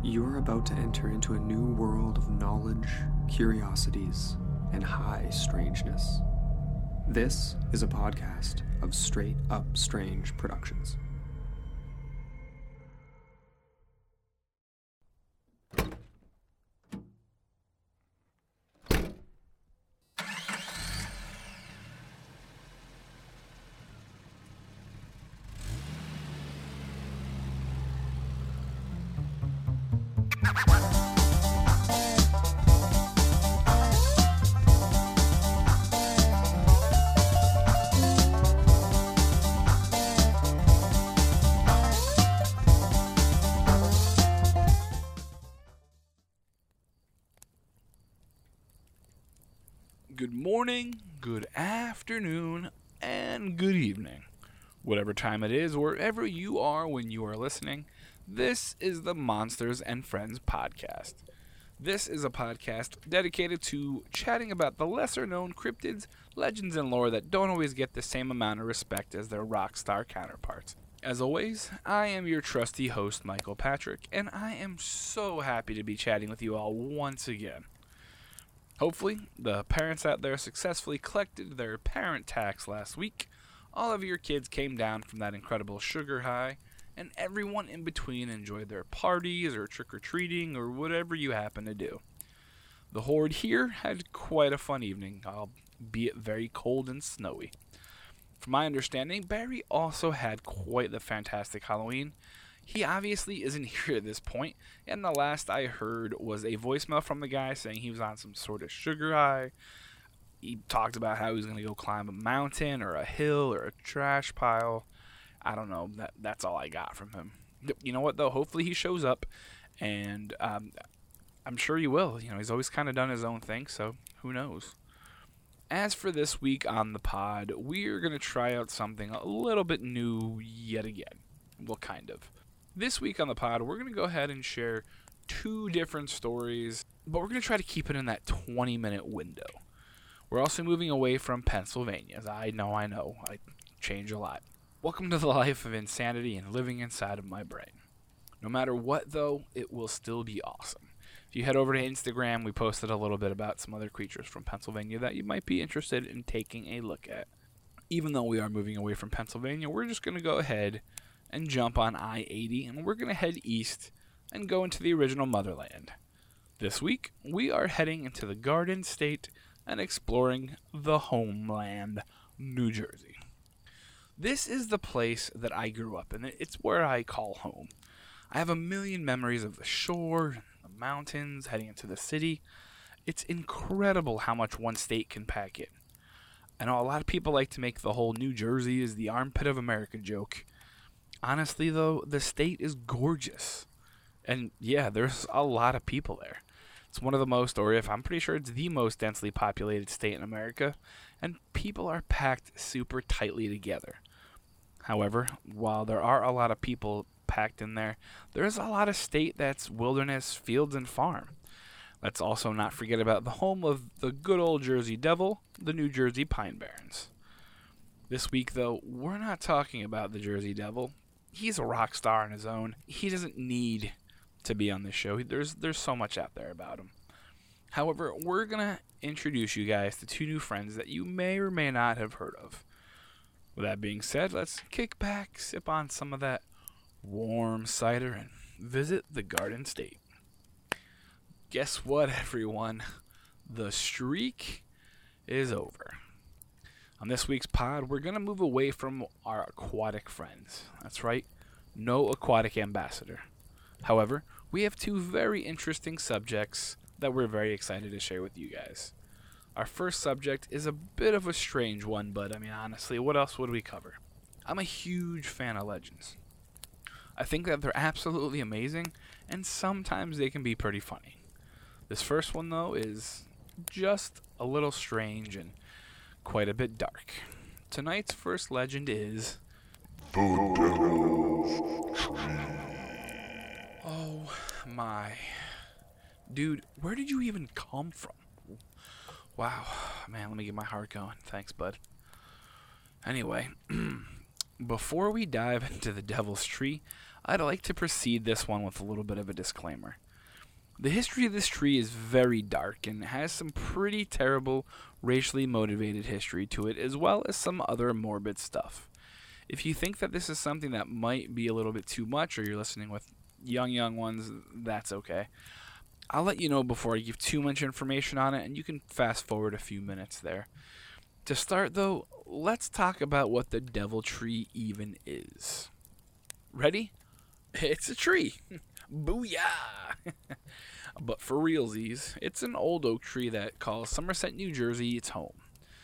You're about to enter into a new world of knowledge, curiosities, and high strangeness. This is a podcast of Straight Up Strange Productions. Good morning, good afternoon, and good evening. Whatever time it is, wherever you are when you are listening, this is the Monsters and Friends podcast. This is a podcast dedicated to chatting about the lesser-known cryptids, legends, and lore that don't always get the same amount of respect as their rock star counterparts. As always, I am your trusty host, Michael Patrick, and I am so happy to be chatting with you all once again. Hopefully, the parents out there successfully collected their parent tax last week, all of your kids came down from that incredible sugar high, and everyone in between enjoyed their parties or trick-or-treating or whatever you happen to do. The Horde here had quite a fun evening, albeit very cold and snowy. From my understanding, Barry also had quite the fantastic Halloween. He obviously isn't here at this point, and the last I heard was a voicemail from the guy saying he was on some sort of sugar high. He talked about how he was going to go climb a mountain or a hill or a trash pile. I don't know. That's all I got from him. You know what, though? Hopefully he shows up, and I'm sure he will. He's always kind of done his own thing, so who knows. As for this week on the pod, we're going to try out something a little bit new yet again. Well, kind of. This week on the pod, we're going to go ahead and share 2 different stories, but we're going to try to keep it in that 20-minute window. We're also moving away from Pennsylvania. I know, I change a lot. Welcome to the life of insanity and living inside of my brain. No matter what, though, it will still be awesome. If you head over to Instagram, we posted a little bit about some other creatures from Pennsylvania that you might be interested in taking a look at. Even though we are moving away from Pennsylvania, we're just going to go ahead and jump on I-80, and we're going to head east and go into the original motherland. This week, we are heading into the Garden State and exploring the homeland, New Jersey. This is the place that I grew up in. It's where I call home. I have a million memories of the shore, the mountains, heading into the city. It's incredible how much one state can pack in. I know a lot of people like to make the whole New Jersey is the armpit of America joke. Honestly, though, the state is gorgeous. And yeah, there's a lot of people there. It's one of the most, or if I'm pretty sure it's the most densely populated state in America, and people are packed super tightly together. However, while there are a lot of people packed in there, there's a lot of state that's wilderness, fields, and farm. Let's also not forget about the home of the good old Jersey Devil, the New Jersey Pine Barrens. This week, though, we're not talking about the Jersey Devil. He's a rock star on his own. He doesn't need to be on this show. There's so much out there about him. However, we're going to introduce you guys to 2 new friends that you may or may not have heard of. With that being said, let's kick back, sip on some of that warm cider, and visit the Garden State. Guess what, everyone? The streak is over. On this week's pod, we're going to move away from our aquatic friends. That's right, no aquatic ambassador. However, we have 2 very interesting subjects that we're very excited to share with you guys. Our first subject is a bit of a strange one, but honestly, what else would we cover? I'm a huge fan of legends. I think that they're absolutely amazing, and sometimes they can be pretty funny. This first one, though, is just a little strange and quite a bit dark. Tonight's first legend is the Devil's Tree. Oh my. Dude, where did you even come from? Wow. Man, let me get my heart going. Thanks, bud. Anyway, before we dive into the Devil's Tree, I'd like to precede this one with a little bit of a disclaimer. The history of this tree is very dark and has some pretty terrible racially motivated history to it, as well as some other morbid stuff. If you think that this is something that might be a little bit too much, or you're listening with young ones, that's okay. I'll let you know before I give too much information on it, and you can fast forward a few minutes there. To start, though, let's talk about what the devil tree even is. Ready? It's a tree. Booyah! But for realsies, it's an old oak tree that calls Somerset, New Jersey its home.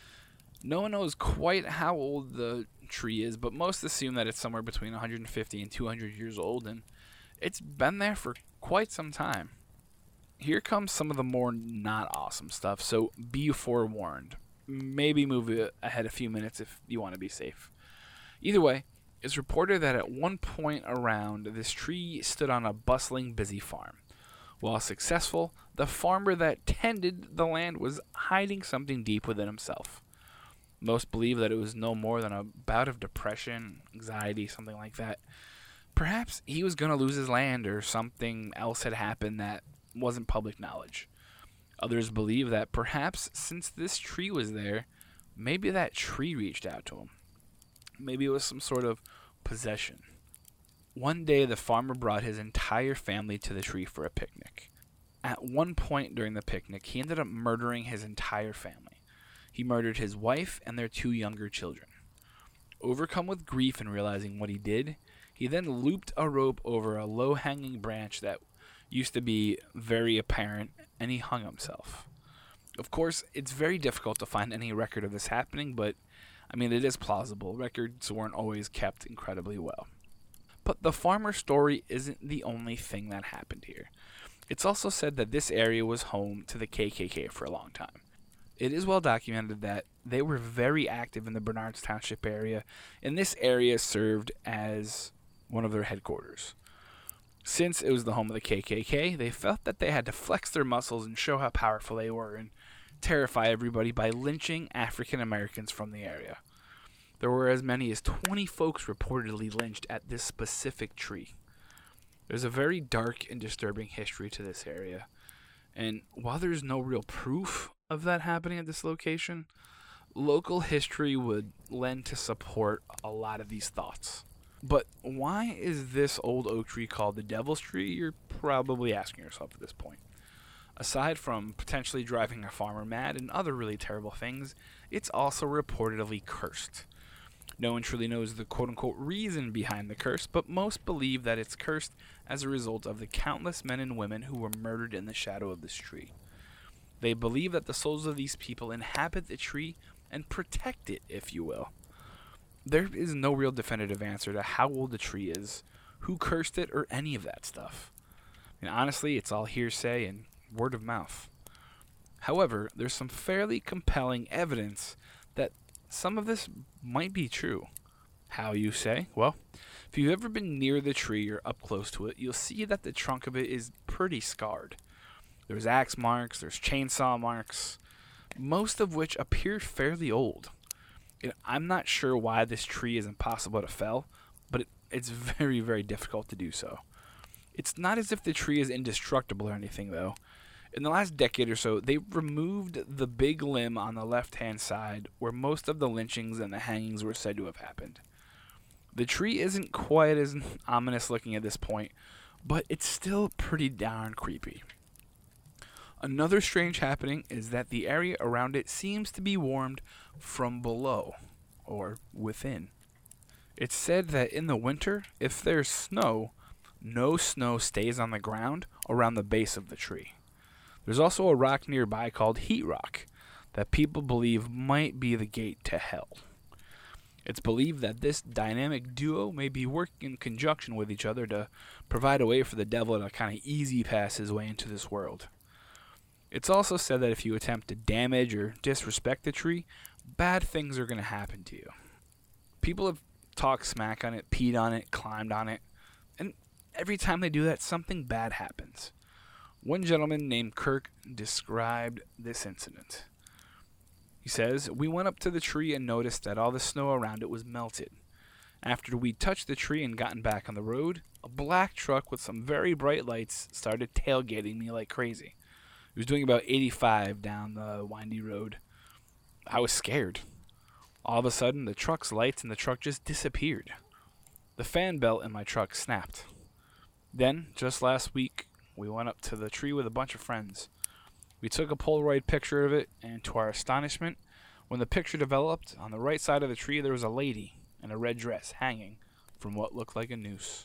No one knows quite how old the tree is, but most assume that it's somewhere between 150 and 200 years old, and it's been there for quite some time. Here comes some of the more not awesome stuff, so be forewarned. Maybe move it ahead a few minutes if you want to be safe. Either way, it's reported that at one point around, this tree stood on a bustling, busy farm. While successful, the farmer that tended the land was hiding something deep within himself. Most believe that it was no more than a bout of depression, anxiety, something like that. Perhaps he was going to lose his land, or something else had happened that wasn't public knowledge. Others believe that perhaps since this tree was there, maybe that tree reached out to him. Maybe it was some sort of possession. One day, the farmer brought his entire family to the tree for a picnic. At one point during the picnic, he ended up murdering his entire family. He murdered his wife and their 2 younger children. Overcome with grief and realizing what he did, he then looped a rope over a low-hanging branch that used to be very apparent, and he hung himself. Of course, it's very difficult to find any record of this happening, but, it is plausible. Records weren't always kept incredibly well. But the farmer story isn't the only thing that happened here. It's also said that this area was home to the KKK for a long time. It is well documented that they were very active in the Bernards Township area, and this area served as one of their headquarters. Since it was the home of the KKK, they felt that they had to flex their muscles and show how powerful they were and terrify everybody by lynching African Americans from the area. There were as many as 20 folks reportedly lynched at this specific tree. There's a very dark and disturbing history to this area, and while there's no real proof of that happening at this location, local history would lend to support a lot of these thoughts. But why is this old oak tree called the Devil's Tree? You're probably asking yourself at this point. Aside from potentially driving a farmer mad and other really terrible things, it's also reportedly cursed. No one truly knows the quote-unquote reason behind the curse, but most believe that it's cursed as a result of the countless men and women who were murdered in the shadow of this tree. They believe that the souls of these people inhabit the tree and protect it, if you will. There is no real definitive answer to how old the tree is, who cursed it, or any of that stuff. Honestly, it's all hearsay and word of mouth. However, there's some fairly compelling evidence that some of this might be true. How, you say? Well, if you've ever been near the tree or up close to it, you'll see that the trunk of it is pretty scarred. There's axe marks, there's chainsaw marks, most of which appear fairly old. I'm not sure why this tree is impossible to fell, but it's very, very difficult to do so. It's not as if the tree is indestructible or anything, though. In the last decade or so, they've removed the big limb on the left-hand side where most of the lynchings and the hangings were said to have happened. The tree isn't quite as ominous looking at this point, but it's still pretty darn creepy. Another strange happening is that the area around it seems to be warmed from below, or within. It's said that in the winter, if there's snow, no snow stays on the ground around the base of the tree. There's also a rock nearby called Heat Rock that people believe might be the gate to hell. It's believed that this dynamic duo may be working in conjunction with each other to provide a way for the devil to kind of easy pass his way into this world. It's also said that if you attempt to damage or disrespect the tree, bad things are going to happen to you. People have talked smack on it, peed on it, climbed on it, and every time they do that, something bad happens. One gentleman named Kirk described this incident. He says, "We went up to the tree and noticed that all the snow around it was melted. After we'd touched the tree and gotten back on the road, a black truck with some very bright lights started tailgating me like crazy. It was doing about 85 down the windy road. I was scared. All of a sudden, the truck's lights in the truck just disappeared. The fan belt in my truck snapped. Then, just last week, we went up to the tree with a bunch of friends. We took a Polaroid picture of it, and to our astonishment, when the picture developed, on the right side of the tree there was a lady in a red dress hanging from what looked like a noose.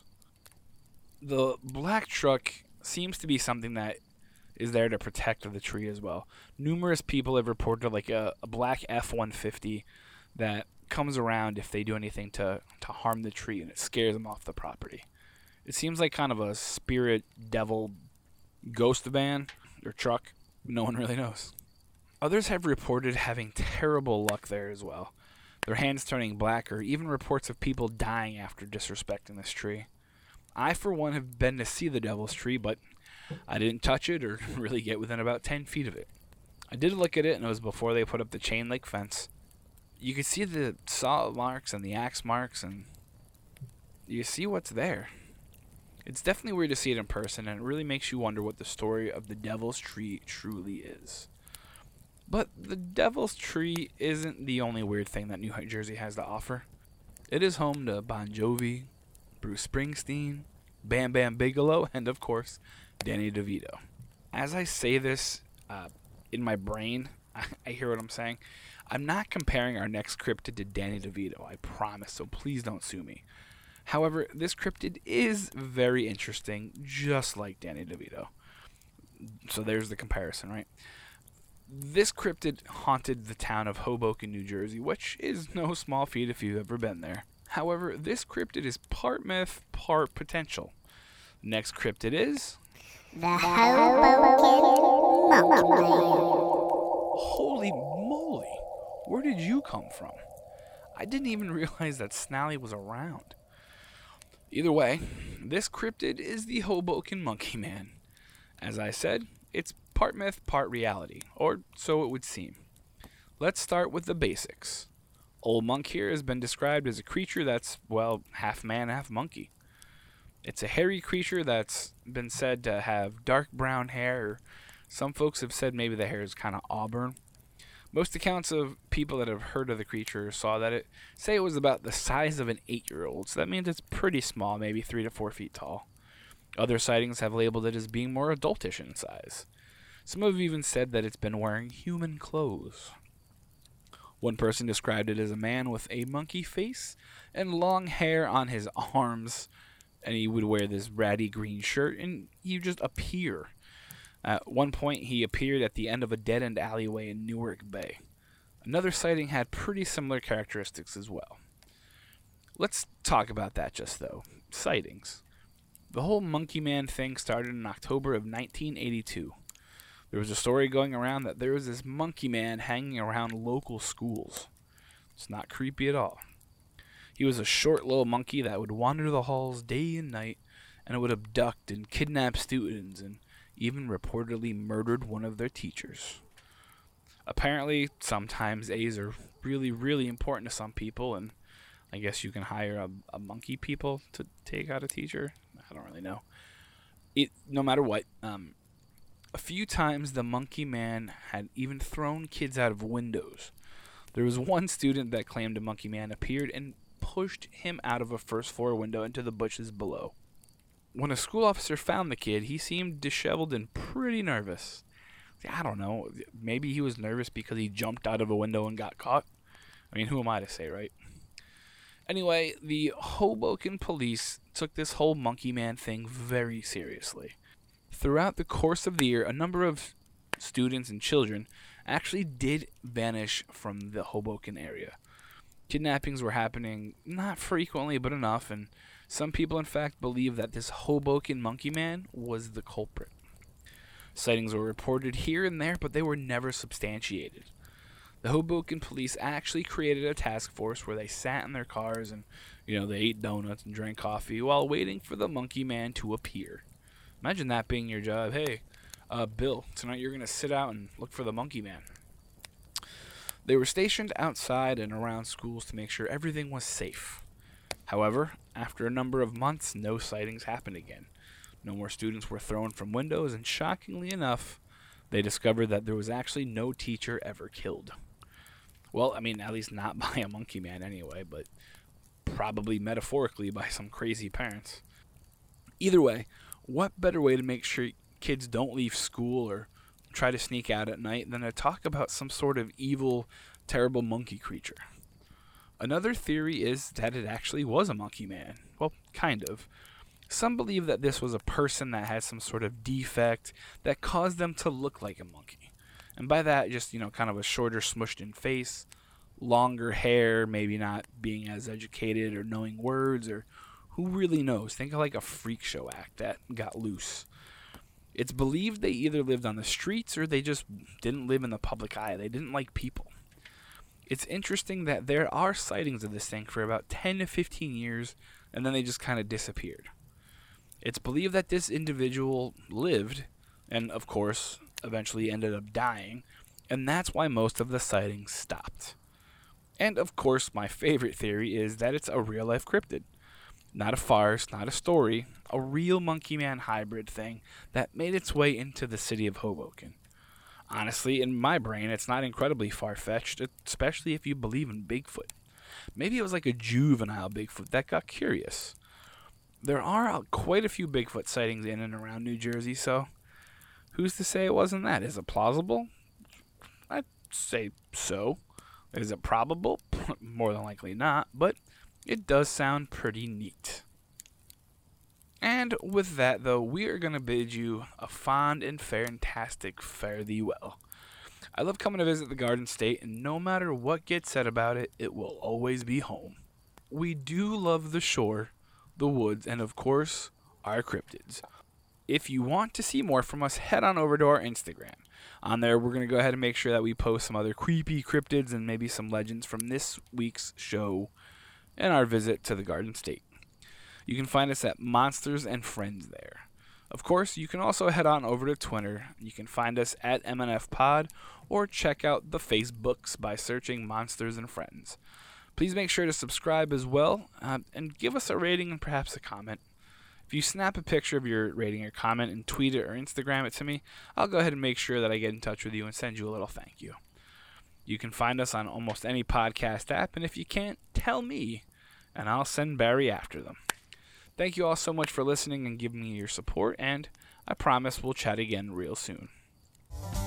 The black truck seems to be something that is there to protect the tree as well. Numerous people have reported like a black F-150 that comes around if they do anything to harm the tree, and it scares them off the property. It seems like kind of a spirit devil ghost van or truck. No one really knows. Others have reported having terrible luck there as well. Their hands turning black, or even reports of people dying after disrespecting this tree. I, for one, have been to see the devil's tree, but I didn't touch it or really get within about 10 feet of it. I did look at it, and it was before they put up the chain link fence. You could see the saw marks and the axe marks, and you see what's there. It's definitely weird to see it in person, and it really makes you wonder what the story of the Devil's Tree truly is. But the Devil's Tree isn't the only weird thing that New Jersey has to offer. It is home to Bon Jovi, Bruce Springsteen, Bam Bam Bigelow, and of course, Danny DeVito. As I say this in my brain, I hear what I'm saying. I'm not comparing our next cryptid to Danny DeVito, I promise, so please don't sue me. However, this cryptid is very interesting, just like Danny DeVito. So there's the comparison, right? This cryptid haunted the town of Hoboken, New Jersey, which is no small feat if you've ever been there. However, this cryptid is part myth, part potential. Next cryptid is... the Hoboken Monkey Man. Holy moly! Where did you come from? I didn't even realize that Snally was around. Either way, this cryptid is the Hoboken Monkey Man. As I said, it's part myth, part reality, or so it would seem. Let's start with the basics. Old Monk here has been described as a creature that's, well, half man, half monkey. It's a hairy creature that's been said to have dark brown hair, or some folks have said maybe the hair is kind of auburn. Most accounts of people that have heard of the creature saw that it say it was about the size of an 8-year-old, so that means it's pretty small, maybe 3 to 4 feet tall. Other sightings have labeled it as being more adultish in size. Some have even said that it's been wearing human clothes. One person described it as a man with a monkey face and long hair on his arms, and he would wear this ratty green shirt, and he would just appear. At one point, he appeared at the end of a dead-end alleyway in Newark Bay. Another sighting had pretty similar characteristics as well. Let's talk about that just though. Sightings. The whole Monkey Man thing started in October of 1982. There was a story going around that there was this Monkey Man hanging around local schools. It's not creepy at all. He was a short little monkey that would wander the halls day and night, and would abduct and kidnap students, and even reportedly murdered one of their teachers. Apparently, sometimes A's are really, really important to some people, and I guess you can hire a monkey people to take out a teacher. I don't really know. No matter what, a few times the Monkey Man had even thrown kids out of windows. There was one student that claimed a Monkey Man appeared and pushed him out of a first-floor window into the bushes below. When a school officer found the kid, he seemed disheveled and pretty nervous. I don't know. Maybe he was nervous because he jumped out of a window and got caught. I mean, who am I to say, right? Anyway, the Hoboken police took this whole Monkey Man thing very seriously. Throughout the course of the year, a number of students and children actually did vanish from the Hoboken area. Kidnappings were happening not frequently, but enough, and some people, in fact, believe that this Hoboken Monkey Man was the culprit. Sightings were reported here and there, but they were never substantiated. The Hoboken police actually created a task force where they sat in their cars and, they ate donuts and drank coffee while waiting for the Monkey Man to appear. Imagine that being your job. Hey, Bill, tonight you're going to sit out and look for the Monkey Man. They were stationed outside and around schools to make sure everything was safe. However, after a number of months, no sightings happened again. No more students were thrown from windows, and shockingly enough, they discovered that there was actually no teacher ever killed. Well, I mean, at least not by a monkey man anyway, but probably metaphorically by some crazy parents. Either way, what better way to make sure kids don't leave school or try to sneak out at night than to talk about some sort of evil, terrible monkey creature? Another theory is that it actually was a monkey man. Well, kind of. Some believe that this was a person that had some sort of defect that caused them to look like a monkey. And by that, just, kind of a shorter, smushed-in face, longer hair, maybe not being as educated or knowing words, or who really knows? Think of like a freak show act that got loose. It's believed they either lived on the streets or they just didn't live in the public eye. They didn't like people. It's interesting that there are sightings of this thing for about 10 to 15 years, and then they just kind of disappeared. It's believed that this individual lived, and of course, eventually ended up dying, and that's why most of the sightings stopped. And of course, my favorite theory is that it's a real-life cryptid. Not a farce, not a story, a real monkey man hybrid thing that made its way into the city of Hoboken. Honestly, in my brain, it's not incredibly far-fetched, especially if you believe in Bigfoot. Maybe it was like a juvenile Bigfoot that got curious. There are quite a few Bigfoot sightings in and around New Jersey, so who's to say it wasn't that? Is it plausible? I'd say so. Is it probable? More than likely not, but it does sound pretty neat. And with that, though, we are going to bid you a fond and fantastic fare thee well. I love coming to visit the Garden State, and no matter what gets said about it, it will always be home. We do love the shore, the woods, and of course, our cryptids. If you want to see more from us, head on over to our Instagram. On there, we're going to go ahead and make sure that we post some other creepy cryptids and maybe some legends from this week's show and our visit to the Garden State. You can find us at Monsters and Friends there. Of course, you can also head on over to Twitter. You can find us at MNF Pod or check out the Facebooks by searching Monsters and Friends. Please make sure to subscribe as well and give us a rating and perhaps a comment. If you snap a picture of your rating or comment and tweet it or Instagram it to me, I'll go ahead and make sure that I get in touch with you and send you a little thank you. You can find us on almost any podcast app, and if you can't, tell me, and I'll send Barry after them. Thank you all so much for listening and giving me your support, and I promise we'll chat again real soon.